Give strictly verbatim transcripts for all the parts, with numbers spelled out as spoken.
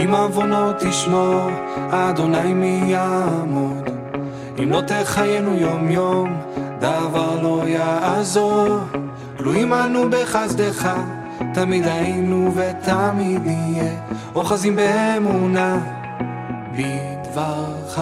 עם עוונות תשמור, אדוני מי יעמוד? אם לא תחיינו יום יום, דבר לא יעזור. תלויים אנו בחסדך, תמיד היינו ותמיד נהיה, אוחזים באמונה בדברך.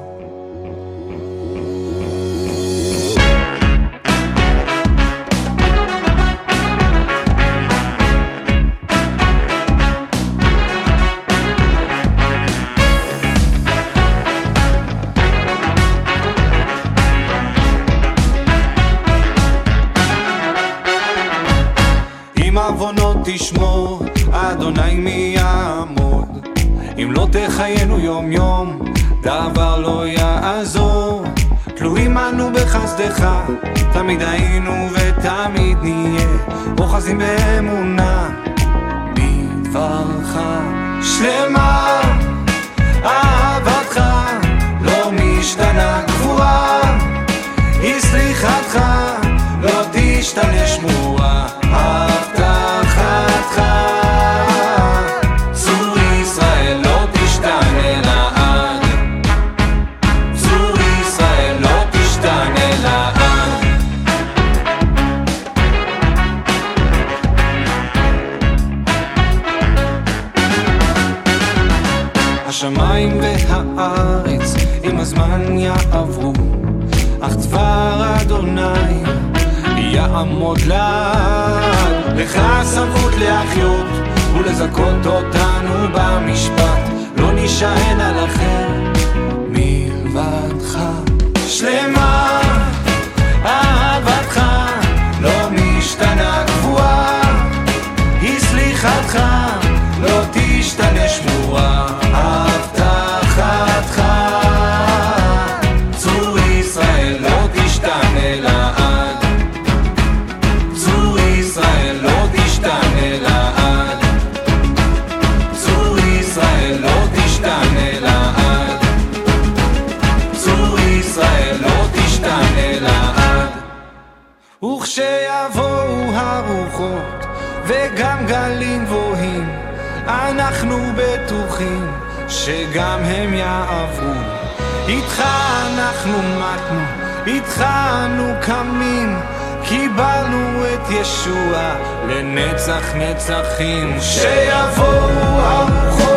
עוונות תשמור, אדוני מי יעמוד? אם לא תחיינו יום יום, דבר לא יעזור. תלויים אנו בחסדך, תמיד היינו ותמיד נהיה, אוחזים באמונה בדברך. שלמה אהבתך, לא משתנה קבועה, היא סליחתך, לא תשתנה שמורה. הבטחתך, צור ישראל לא תשתנה לעד, צור ישראל לא תשתנה לעד. השמיים והארץ עם הזמן יעברו, אך דבר אדוני יעמוד לעד. לך סמכות להחיות ולזכות אותנו במשפט, לא נשען על אחר מלבדך. שלמה אהבתך, לא משתנה קבועה, היא סליחתך, לא תשתנה שמורה. הבטחתך, צור ישראל לא תשתנה לעד, צור ישראל לא תשתנה לעד, צור ישראל לא תשתנה לעד, צור ישראל לא תשתנה לעד. וכשיבואו הרוחות וגם גלים גבוהים, אנחנו בטוחים שגם הם יעברו. איתך אנחנו מתנו, איתך אנו קמים, קיבלנו את ישוע לנצח נצחים. שיבואו הרוחות